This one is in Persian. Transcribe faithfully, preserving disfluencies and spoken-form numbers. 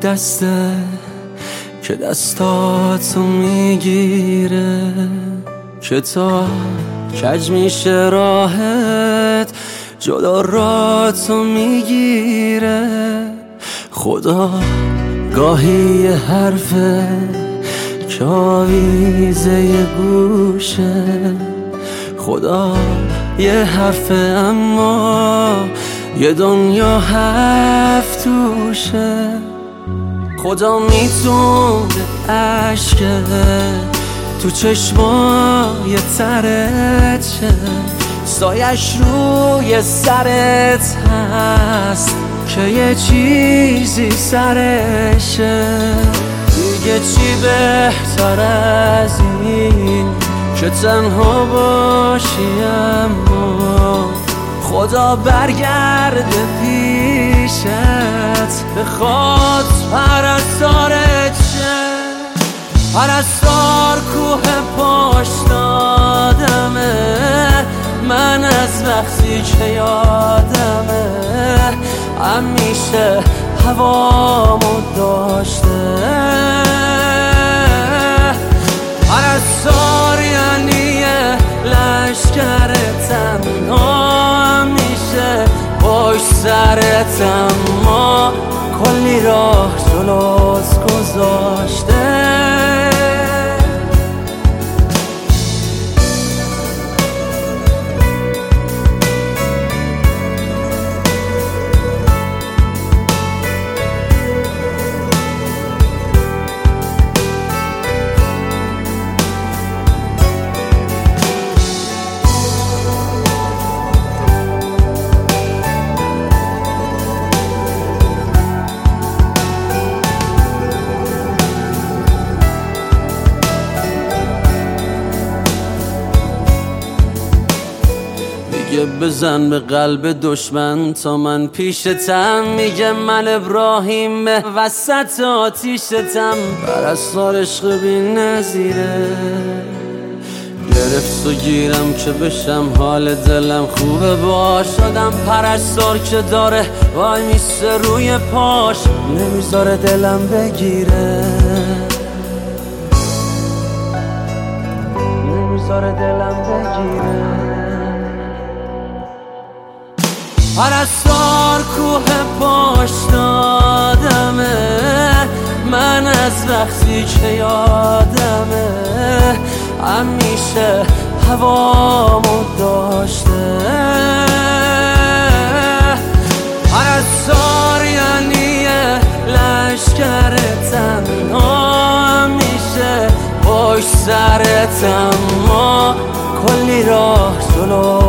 دسته که دستاتو میگیره، که تا کج میشه راحت جدا راتو میگیره. خدا گاهی یه حرفه که آویزه یه گوشه، خدا یه حرفه اما یه دنیا هفت توشه. خدا میتونه عشقه تو چشمای ترت شه، سایش روی سرت هست که یه چیزی سرشه. دیگه چی بهتر از این که تنها باشی اما خدا برگرده پیشت بخواد پرستارت شه. پرستار کوه پاش دادمه من از وقتی که یادمه، همیشه هوامو داشته. پرستار یعنی لشکر تنها، همیشه باش سرت اما کلی راه جلوت گذاشته. میگه بزن به قلب دشمن تا من پیشتم، میگه من ابراهیم وسط آتیشتم. پرستار عشق بی نظیره گرفت و گیرم که بشم حال دلم خوبه باش. شدم پرستار که داره وای میسته روی پاش، نمیذاره دلم بگیره، نمیذاره دلم بگیره. پرستار کوه پاش دادمه من از وقتی که یادمه، همیشه هوامو داشته. پرستار یعنی لشکر تنها، همیشه باش سرت اما کلی راه جلو